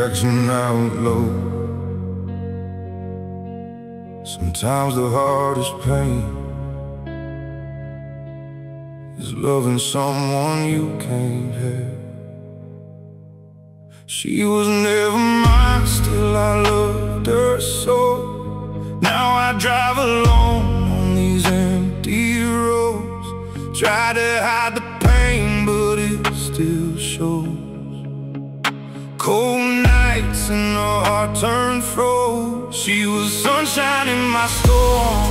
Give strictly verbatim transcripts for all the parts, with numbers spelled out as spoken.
reaction out low. Sometimes the hardest pain is loving someone you can't have. She was never mine, still I loved her so. Now I drive alone on these empty roads. Try to hide the pain, but it still shows. Cold nights and her heart turned froze. She was sunshine in my storm,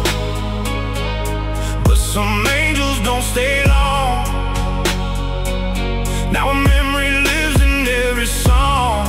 but some angels don't stay long. Now a memory lives in every song,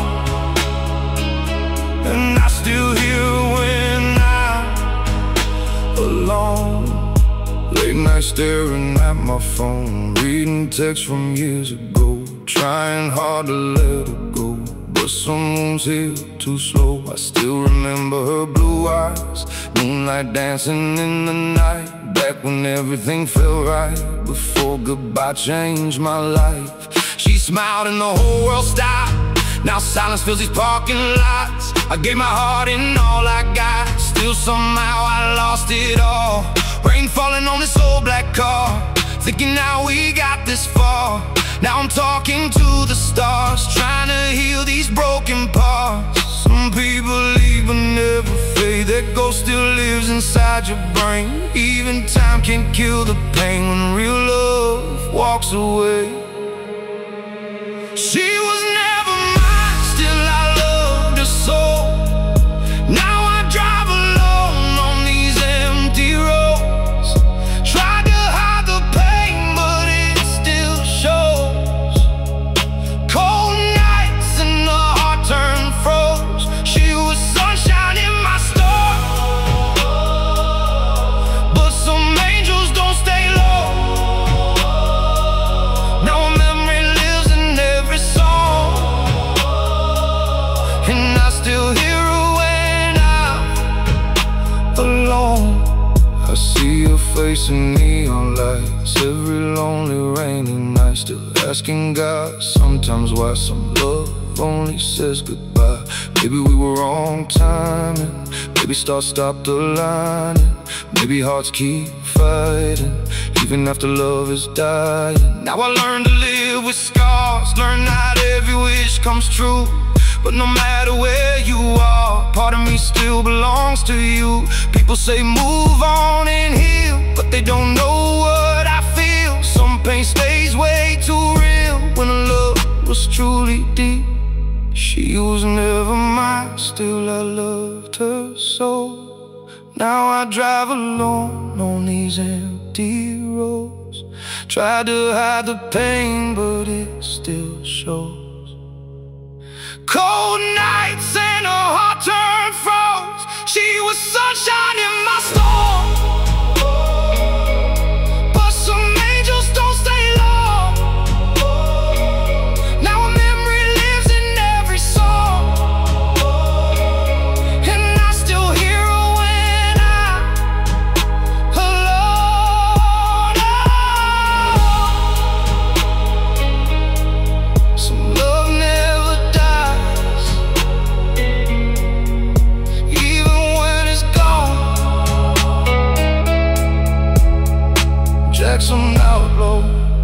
and I still hear her when I'm alone. Late night staring at my phone, reading texts from years ago, trying hard to let her go, but some wounds heal too slow. I still remember her blue eyes, moonlight dancing in the night, back when everything felt right, before goodbye changed my life. She smiled and the whole world stopped. Now silence fills these parking lots. I gave my heart and all I got, still somehow I lost it all. Rain falling on this old black car, thinking now we got this far. Now I'm talking to the stars, trying to heal these broken parts. Some people leave but never fade, that ghost still lives inside your brain. Even time can't kill the pain when real love walks away. She was never mine, still I loved her so. Now I drive alone on these empty roads. Tried to hide the pain, but it still shows. Cold nights and the heart turned froze. She was sunshine in my storm, but some angels don't stay low. Now a memory lives in every song, and I still hear her when I'm alone. I see her face in neon lights, every lonely rainy night, still asking God sometimes why some love only says goodbye. Maybe we were wrong timing, maybe stars stopped aligning, maybe hearts keep fighting even after love is dying. Now I learn to live with scars, learn not every wish comes true, but no matter where you are, part of me still belongs to you. People say move on and heal, but they don't know what I feel. Some pain stays way too real when love was truly deep. She was never mine, still I loved her so. Now I drive alone on these empty roads. Try to hide the pain, but it still shows. Cold nights and her heart turned froze. She was sunshine in my storm, but some angels don't stay long. Now a memory lives in every song, and I still hear her when I'm alone. Some love never dies, even when it's gone. Jackson outlaw.